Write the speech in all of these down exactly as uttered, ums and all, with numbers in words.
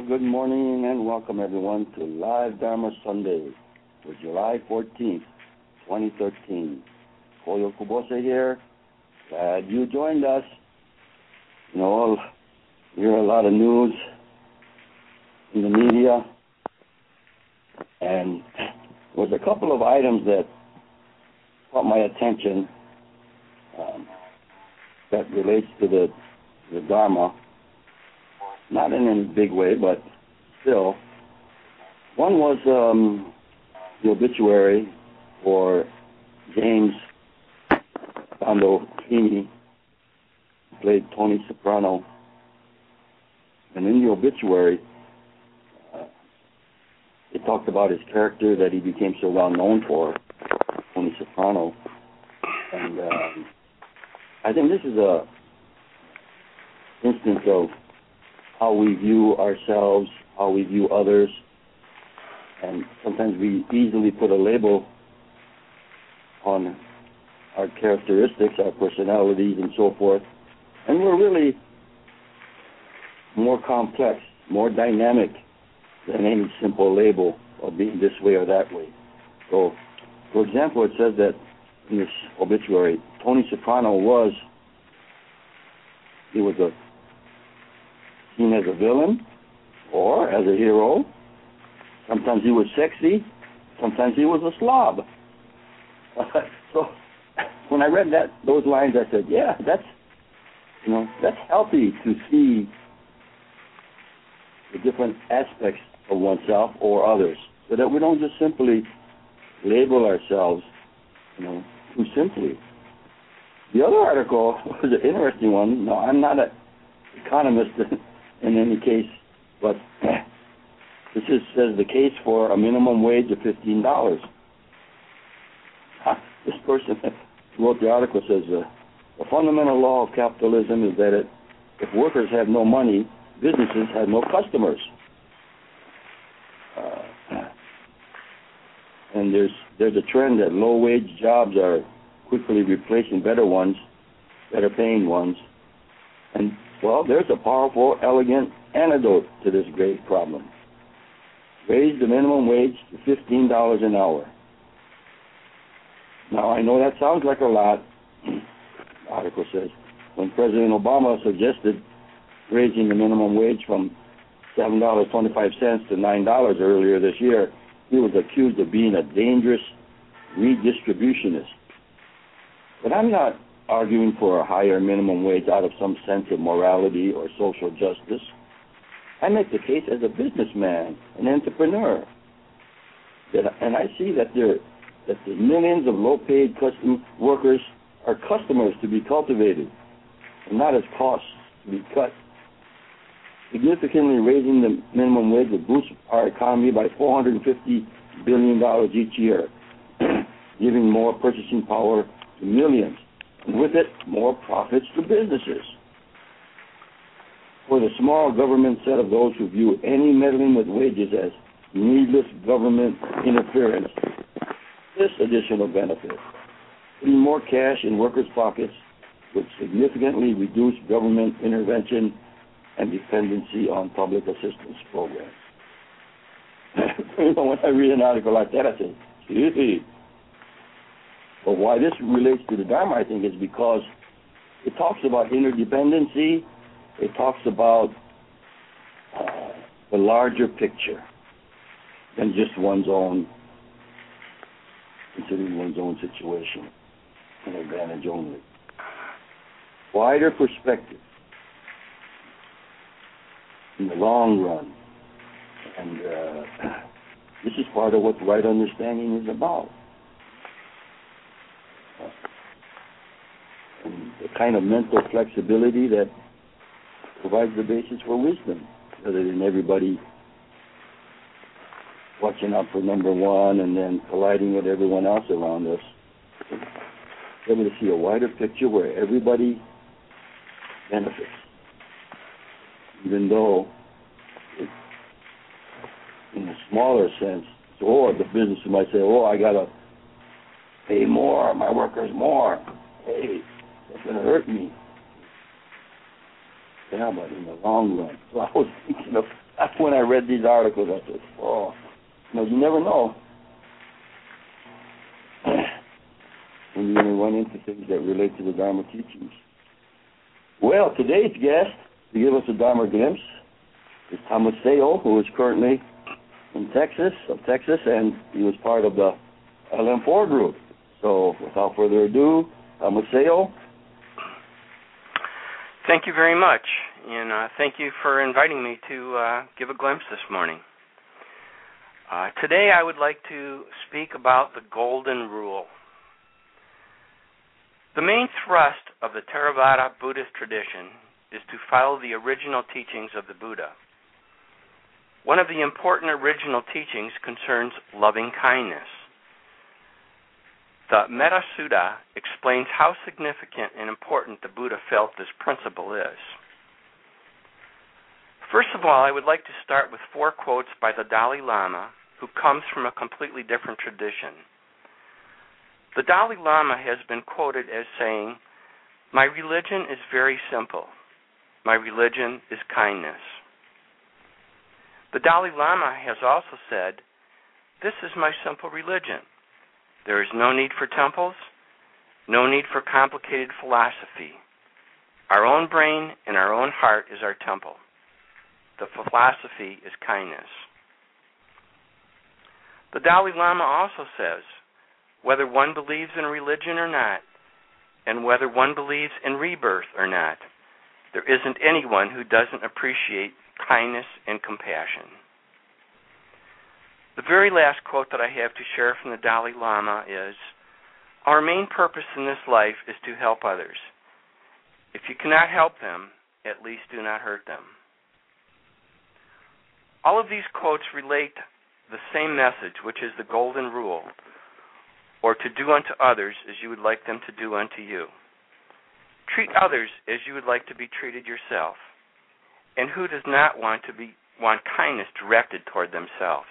good morning and welcome everyone to Live Dharma Sunday for July fourteenth, twenty thirteen. Koyo Kubose here. Glad you joined us. You know, we hear a lot of news in the media, and there was a couple of items that caught my attention um, that relates to the, the Dharma. Not in any big way, but still. One was um, the obituary for James Gandolfini, who played Tony Soprano. And in the obituary, uh, it talked about his character that he became so well known for, Tony Soprano. And um, I think this is a instance of how we view ourselves, how we view others, and sometimes we easily put a label on our characteristics, our personalities, and so forth. And we're really more complex, more dynamic than any simple label of being this way or that way. So, for example, it says that in this obituary, Tony Soprano was, he was a seen as a villain or as a hero. Sometimes he was sexy, sometimes he was a slob. So when I read that those lines, I said, yeah, that's you know that's healthy to see the different aspects of oneself or others, so that we don't just simply label ourselves, you know, too simply. The other article was an interesting one. No, I'm not an economist in any case, but this is, says the case for a minimum wage of fifteen dollars. This person who wrote the article says, uh, the fundamental law of capitalism is that it, if workers have no money, businesses have no customers. Uh, and there's there's a trend that low-wage jobs are quickly replacing better ones, better paying ones. And well, there's a powerful, elegant antidote to this great problem. Raise the minimum wage to fifteen dollars an hour. Now, I know that sounds like a lot, the article says. When President Obama suggested raising the minimum wage from seven dollars and twenty-five cents to nine dollars earlier this year, he was accused of being a dangerous redistributionist. But I'm not arguing for a higher minimum wage out of some sense of morality or social justice. I make the case as a businessman, an entrepreneur. That, and I see that there that the millions of low-paid custom workers are customers to be cultivated, and not as costs to be cut. Significantly raising the minimum wage will boost our economy by four hundred fifty billion dollars each year, giving more purchasing power to millions, and with it, more profits to businesses. For the small government set of those who view any meddling with wages as needless government interference, this additional benefit, putting more cash in workers' pockets, would significantly reduce government intervention and dependency on public assistance programs. You know, when I read an article like that, I say, gee. But why this relates to the Dharma, I think, is because it talks about interdependency. It talks about uh, the larger picture than just one's own, considering one's own situation and advantage only. Wider perspective in the long run. And uh, this is part of what right understanding is about. Uh, and the kind of mental flexibility that provides the basis for wisdom, rather than everybody watching out for number one and then colliding with everyone else around us. Able to see a wider picture where everybody benefits, even though it, in a smaller sense, or the business might say, oh, I got to pay more, my workers more. Hey, that's going to hurt me. Yeah, but in the long run. So I was thinking of when I read these articles, I said, oh, no, you never know. When you run into things that relate to the Dharma teachings. Well, today's guest to give us a Dharma glimpse is Thomas Seo, who is currently in Texas, of Texas, and he was part of the L M four group. So, without further ado, Thomas Seo. Thank you very much, and uh, thank you for inviting me to uh, give a glimpse this morning. Uh, today I would like to speak about the Golden Rule. The main thrust of the Theravada Buddhist tradition is to follow the original teachings of the Buddha. One of the important original teachings concerns loving kindness. The Metta Sutta explains how significant and important the Buddha felt this principle is. First of all, I would like to start with four quotes by the Dalai Lama, who comes from a completely different tradition. The Dalai Lama has been quoted as saying, "My religion is very simple. My religion is kindness." The Dalai Lama has also said, "This is my simple religion. There is no need for temples, no need for complicated philosophy. Our own brain and our own heart is our temple. The philosophy is kindness." The Dalai Lama also says, whether one believes in religion or not, and whether one believes in rebirth or not, there isn't anyone who doesn't appreciate kindness and compassion. The very last quote that I have to share from the Dalai Lama is, "Our main purpose in this life is to help others. If you cannot help them, at least do not hurt them." All of these quotes relate the same message, which is the Golden Rule, or to do unto others as you would like them to do unto you. Treat others as you would like to be treated yourself. And who does not want to be want kindness directed toward themselves?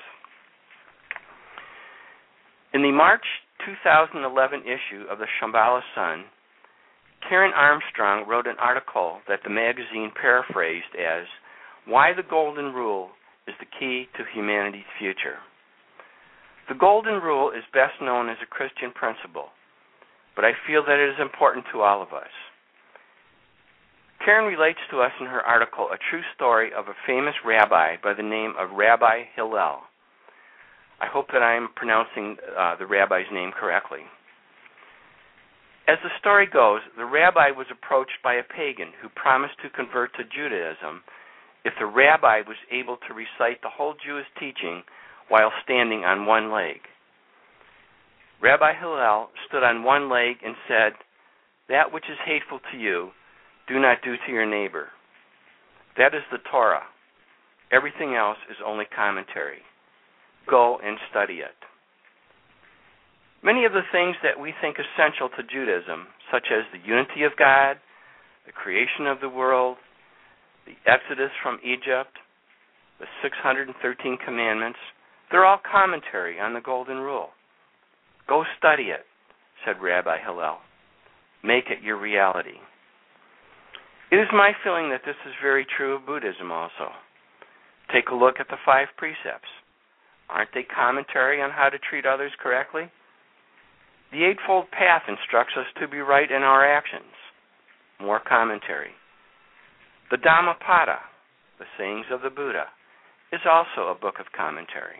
In the March two thousand eleven issue of the Shambhala Sun, Karen Armstrong wrote an article that the magazine paraphrased as, "Why the Golden Rule is the key to humanity's future." The Golden Rule is best known as a Christian principle, but I feel that it is important to all of us. Karen relates to us in her article a true story of a famous rabbi by the name of Rabbi Hillel. I hope that I am pronouncing uh, the rabbi's name correctly. As the story goes, the rabbi was approached by a pagan who promised to convert to Judaism if the rabbi was able to recite the whole Jewish teaching while standing on one leg. Rabbi Hillel stood on one leg and said, "That which is hateful to you, do not do to your neighbor. That is the Torah. Everything else is only commentary. Go and study it." Many of the things that we think essential to Judaism, such as the unity of God, the creation of the world, the Exodus from Egypt, the six hundred thirteen commandments, they're all commentary on the Golden Rule. Go study it, said Rabbi Hillel. Make it your reality. It is my feeling that this is very true of Buddhism also. Take a look at the five precepts. Aren't they commentary on how to treat others correctly? The Eightfold Path instructs us to be right in our actions. More commentary. The Dhammapada, the sayings of the Buddha, is also a book of commentary.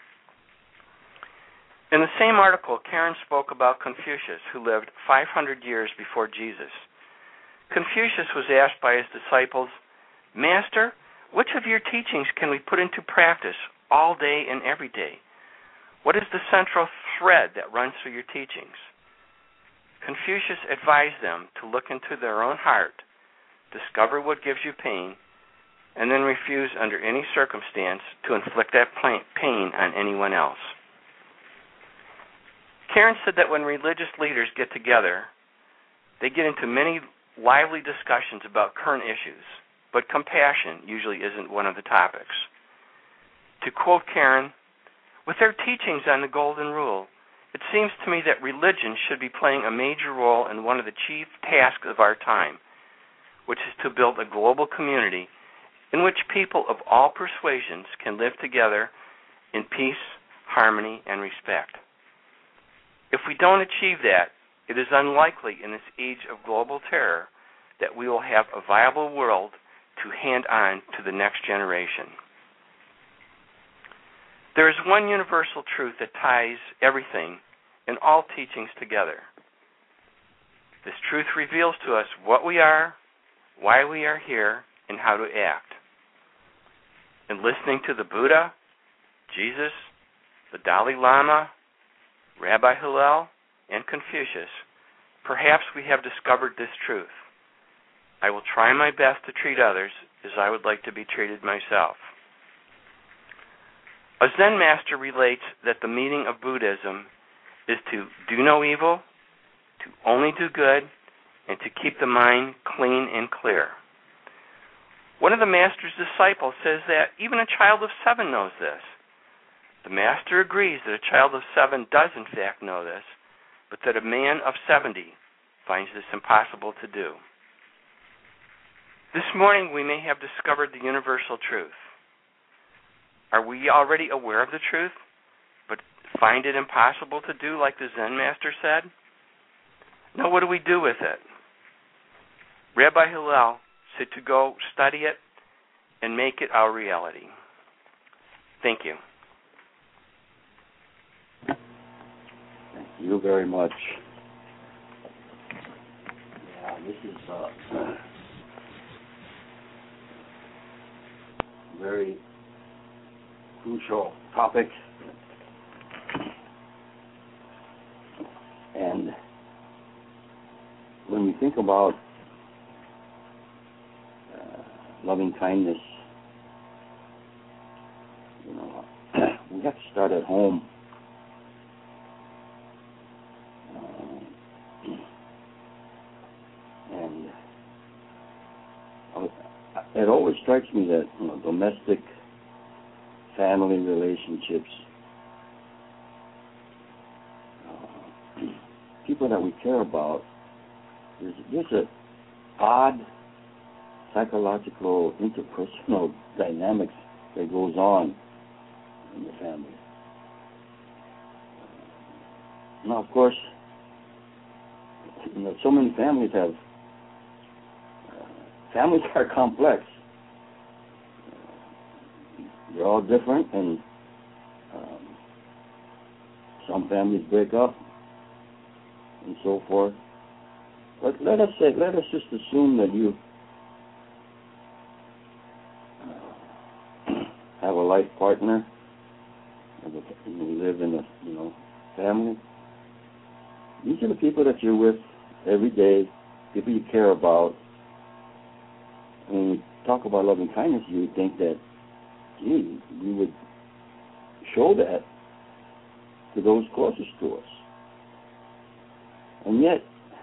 In the same article, Karen spoke about Confucius, who lived five hundred years before Jesus. Confucius was asked by his disciples, "Master, which of your teachings can we put into practice all day and every day? What is the central thread that runs through your teachings?" Confucius advised them to look into their own heart, discover what gives you pain, and then refuse under any circumstance to inflict that pain on anyone else. Karen said that when religious leaders get together, they get into many lively discussions about current issues, but compassion usually isn't one of the topics. To quote Karen, "With their teachings on the Golden Rule, it seems to me that religion should be playing a major role in one of the chief tasks of our time, which is to build a global community in which people of all persuasions can live together in peace, harmony, and respect. If we don't achieve that, it is unlikely in this age of global terror that we will have a viable world to hand on to the next generation. There is one universal truth that ties everything and all teachings together. This truth reveals to us what we are, why we are here, and how to act. In listening to the Buddha, Jesus, the Dalai Lama, Rabbi Hillel, and Confucius, perhaps we have discovered this truth. I will try my best to treat others as I would like to be treated myself. A Zen master relates that the meaning of Buddhism is to do no evil, to only do good, and to keep the mind clean and clear. One of the master's disciples says that even a child of seven knows this. The master agrees that a child of seven does in fact know this, but that a man of seventy finds this impossible to do. This morning we may have discovered the universal truth. Are we already aware of the truth, but find it impossible to do like the Zen master said? Now what do we do with it? Rabbi Hillel said to go study it and make it our reality. Thank you. Thank you very much. Yeah, this is a very crucial topic. And when we think about uh, loving kindness, you know, we have to start at home. And it always strikes me that, you know, domestic family relationships, uh, people that we care about, there's, there's an odd psychological interpersonal dynamics that goes on in the family. Now, of course, you know, so many families have Families are complex. They're all different, and um, some families break up and so forth. But let us say, let us just assume that you uh, have a life partner, and you live in a you know family. These are the people that you're with every day, people you care about. When we talk about loving kindness, you would think that, gee, we would show that to those closest to us. And yet,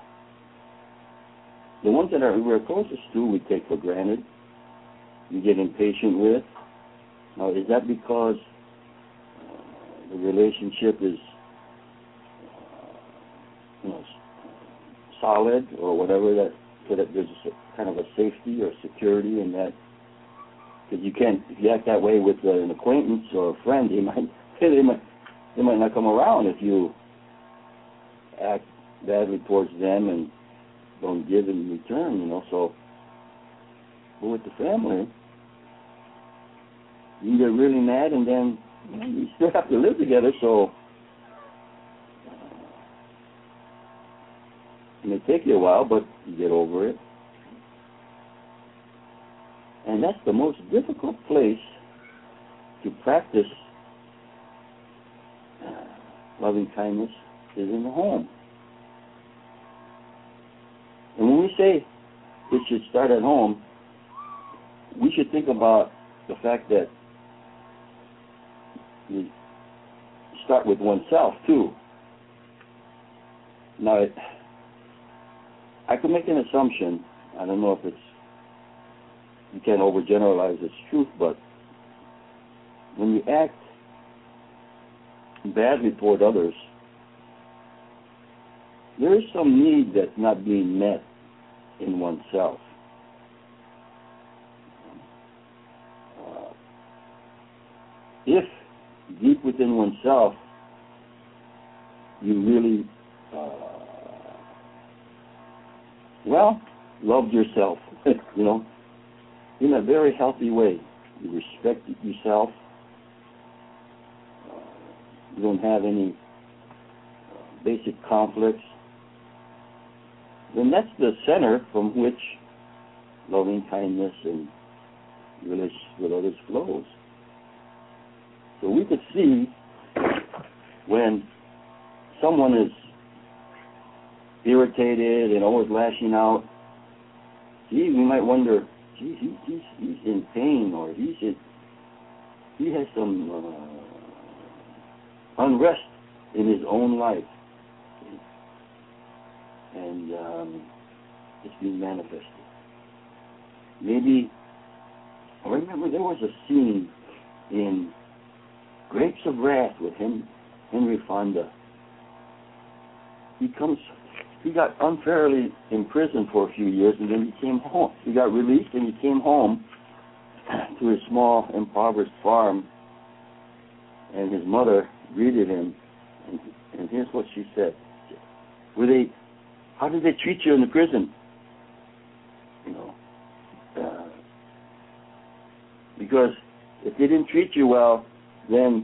the ones that are we're closest to, we take for granted, we get impatient with. Now, is that because uh, the relationship is, uh, you know, solid or whatever, that so that there's a, kind of a safety or security in that? Because you can't, if you act that way with uh, an acquaintance or a friend, they might, they might, they might not come around if you act badly towards them and don't give in return, you know. So, but with the family, you get really mad, and then you know, you still have to live together. So it may take you a while, but you get over it. And that's the most difficult place to practice uh, loving kindness is in the home. And when we say it should start at home, we should think about the fact that we start with oneself, too. Now, it, I could make an assumption. I don't know if it's, you can't overgeneralize its truth, but when you act badly toward others, there is some need that's not being met in oneself. if deep within oneself you really, uh, well, loved yourself, you know, in a very healthy way. You respect yourself. Uh, you don't have any uh, basic conflicts. Then that's the center from which loving kindness and relationship with others flows. So we could see when someone is irritated and always lashing out, gee, we might wonder, gee, he, he's, he's in pain, or he's in, he has some uh, unrest in his own life. And um, it's being manifested. Maybe, I remember there was a scene in Grapes of Wrath with him, Henry Fonda. He comes, he got unfairly imprisoned for a few years, and then he came home. He got released, and he came home to his small, impoverished farm, and his mother greeted him, and, and here's what she said. Were they, how did they treat you in the prison? You know, uh, because if they didn't treat you well, then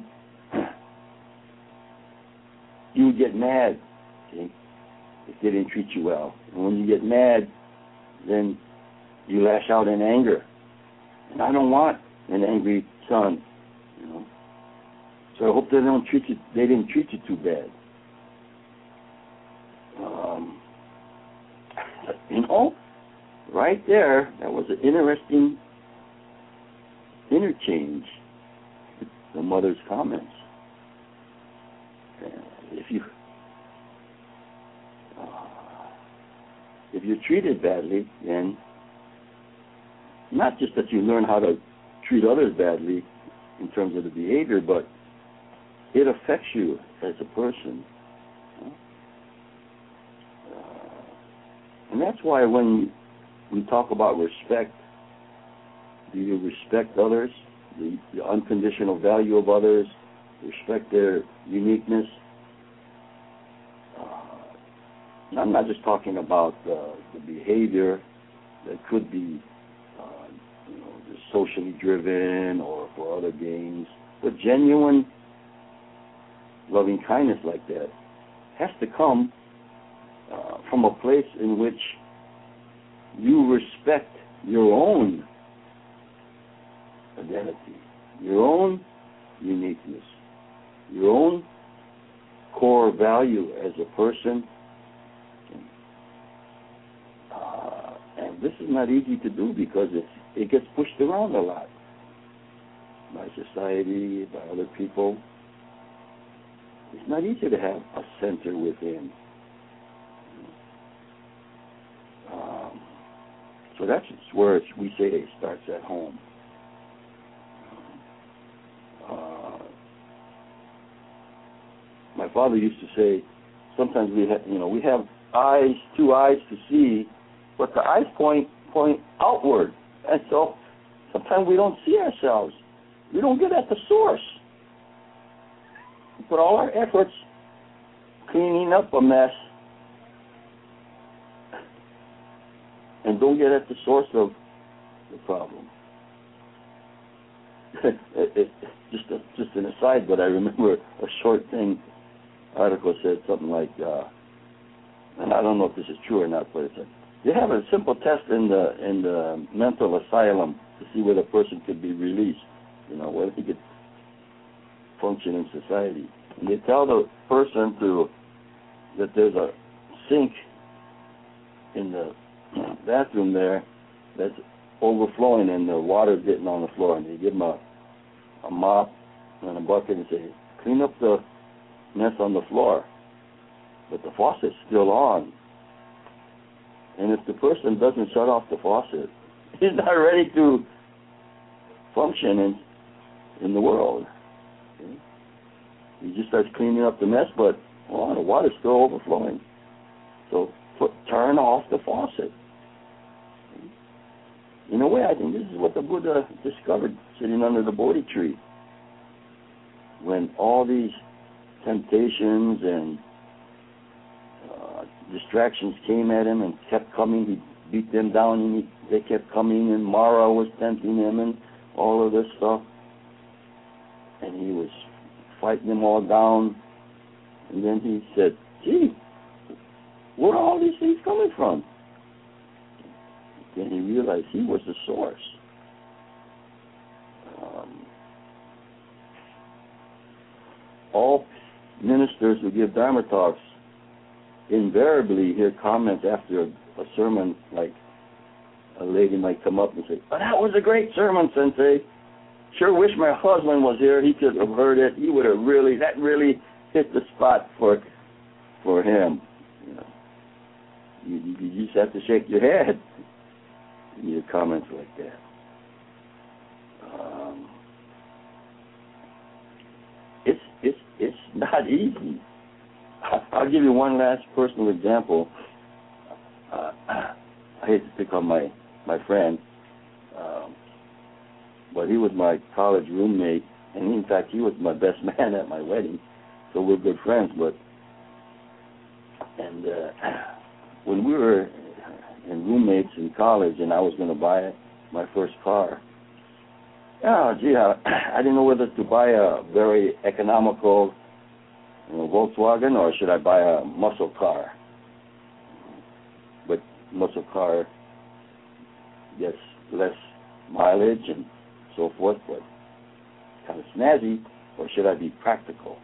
you would get mad, see, if they didn't treat you well. And when you get mad, then you lash out in anger. And I don't want an angry son, you know. So I hope they don't treat you, they didn't treat you too bad. Um, you know, right there, that was an interesting interchange. The mother's comments. Uh, if you uh, if you're treated badly, then not just that you learn how to treat others badly in terms of the behavior, but it affects you as a person. Uh, and that's why when we talk about respect, do you respect others? The, the unconditional value of others, respect their uniqueness. Uh, I'm not just talking about uh, the behavior that could be, uh, you know, just socially driven or for other gains, but genuine loving kindness like that has to come uh, from a place in which you respect your own identity, your own uniqueness, your own core value as a person. Uh, and this is not easy to do because it's, it gets pushed around a lot by society, by other people. It's not easy to have a center within. Um, so that's where it's, we say it starts at home. Uh, my father used to say, sometimes we have, you know, we have eyes, two eyes to see, but the eyes point point outward, and so sometimes we don't see ourselves. We don't get at the source. We put all our efforts cleaning up a mess, and don't get at the source of the problem. it, it, just a, just an aside, but I remember a short thing article said something like, uh, and I don't know if this is true or not, but it said they have a simple test in the in the mental asylum to see whether a person could be released, you know, whether he could function in society. And they tell the person to that there's a sink in the bathroom there that's overflowing and the water's getting on the floor, and they give them a, a mop and a bucket and say, clean up the mess on the floor. But the faucet's still on. And if the person doesn't shut off the faucet, he's not ready to function in, in the world. Okay? He just starts cleaning up the mess, but well, the water's still overflowing. So put, turn off the faucet. In a way, I think this is what the Buddha discovered sitting under the Bodhi tree. when all these temptations and uh, distractions came at him and kept coming, he beat them down, and he, they kept coming, and Mara was tempting him and all of this stuff. And he was fighting them all down. And then he said, gee, where are all these things coming from? Then he realized he was the source. Um, all ministers who give Dharma talks invariably hear comments after a, a sermon, like a lady might come up and say, oh, that was a great sermon, Sensei. Sure wish my husband was here. He could have heard it. He would have really, that really hit the spot for for him. You know, you, you just have to shake your head in your comments like that. Um, it's it's it's not easy. I'll give you one last personal example. Uh, I hate to pick on my my friend, um, but he was my college roommate, and in fact, he was my best man at my wedding. So we're good friends. But and uh, when we were in roommates in college, and I was going to buy my first car, oh gee, I, I didn't know whether to buy a very economical, you know, Volkswagen, or should I buy a muscle car? But muscle car gets less mileage and so forth, but kind of snazzy, or should I be practical?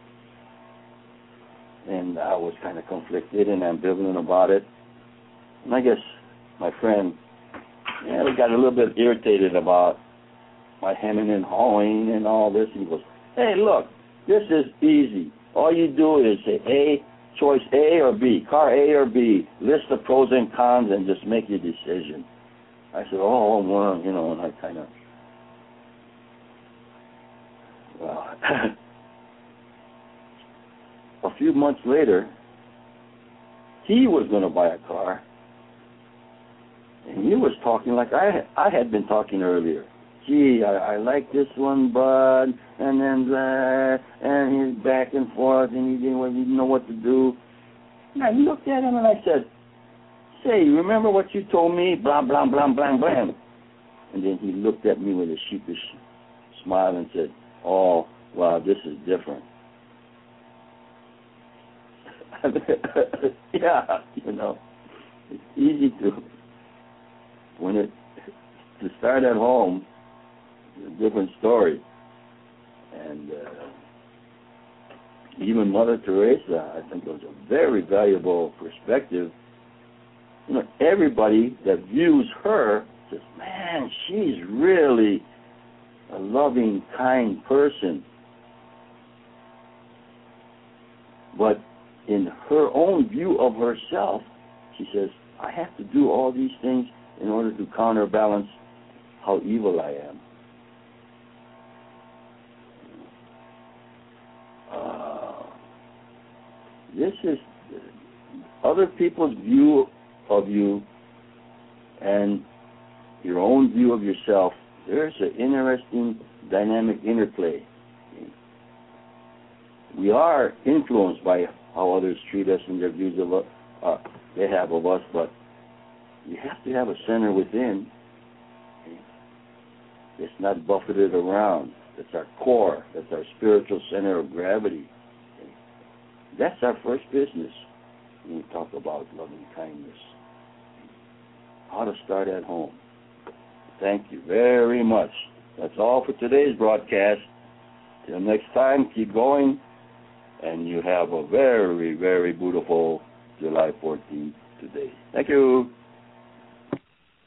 And I was kind of conflicted and ambivalent about it. And I guess my friend, yeah, we got a little bit irritated about my hemming and hawing and all this. He goes, hey, look, this is easy. All you do is say A, choice A or B, car A or B, list the pros and cons and just make your decision. I said, oh, well, you know, and I kind of, well, a few months later, he was going to buy a car, and he was talking like I I had been talking earlier. Gee, I, I like this one, bud, and then that, and he's back and forth, and he didn't, he didn't know what to do. And I looked at him and I said, say, you remember what you told me, blah, blah, blah, blah, blah. And then he looked at me with a sheepish smile and said, oh, wow, this is different. Yeah, you know, it's easy to, when it, to start at home, it's a different story. And uh, even Mother Teresa, I think, was a very valuable perspective. You know, everybody that views her says, man, she's really a loving, kind person. But in her own view of herself, she says, I have to do all these things in order to counterbalance how evil I am. Uh, this is other people's view of you and your own view of yourself. There's an interesting dynamic interplay. We are influenced by how others treat us and their views of us, uh, they have of us, but you have to have a center within. It's not buffeted around. That's our core. That's our spiritual center of gravity. That's our first business when we talk about loving kindness. How to start at home. Thank you very much. That's all for today's broadcast. Till next time, keep going, and you have a very, very beautiful July fourteenth today. Thank you.